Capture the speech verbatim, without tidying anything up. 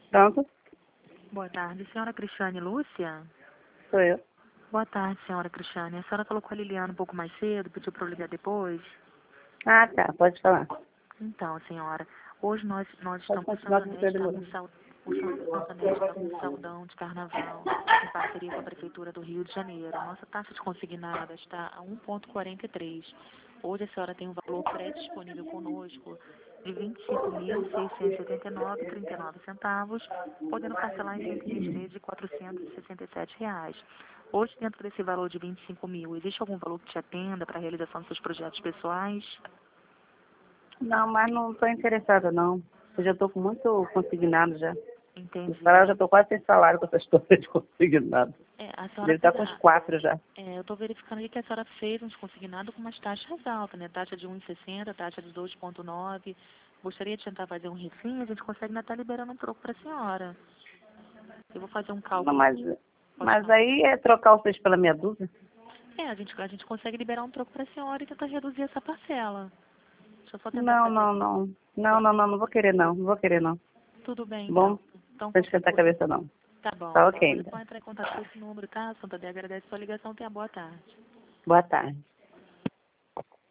Pronto, Boa tarde, senhora Cristiane Lúcia? sou eu. Boa tarde, senhora Cristiane. A senhora falou com a Liliana um pouco mais cedo, pediu para eu ligar depois? Ah, tá, pode falar. Então, senhora, hoje nós, nós Pode estamos, o continuar que Santander você está com demorou. sal, o San- Santander está com um saldão de carnaval em parceria com a Prefeitura do Rio de Janeiro. Nossa taxa de consignada está a um vírgula quarenta e três. Hoje a senhora tem um valor pré-disponível conosco de vinte e cinco mil, seiscentos e oitenta e nove vírgula trinta e nove centavos, podendo parcelar em cento e vinte vezes de quatrocentos e sessenta e sete reais. Hoje, dentro desse valor de vinte e cinco mil, existe algum valor que te atenda para a realização dos seus projetos pessoais? Não, mas não estou interessada, não. Eu já estou com muito consignado já. No Entendi. salário, já estou quase sem salário com essa história de consignado. É, a senhora Ele está fez com uns a, quatro já. é, eu estou verificando aqui que a senhora fez uns consignados com umas taxas altas, né? Taxa de um vírgula sessenta, taxa de dois vírgula nove. Gostaria de tentar fazer um rifinho, a gente consegue ainda estar liberando um troco para a senhora. Eu vou fazer um Não, cálculo. mas, Pode mas falar. aí é trocar os seis pela meia dúzia. É, a gente, a gente consegue liberar um troco para a senhora e tentar reduzir essa parcela. Deixa eu só tentar Não, fazer não, aqui. não. Não, não, não, não vou querer não. Não vou querer não. Tudo bem, Bom, então. Então, não esquentar a cabeça não. tá bom. Tá Então, ok, você então. pode entrar em contato com esse número, tá? Santander agradece a sua ligação. Tenha boa tarde. Boa tarde.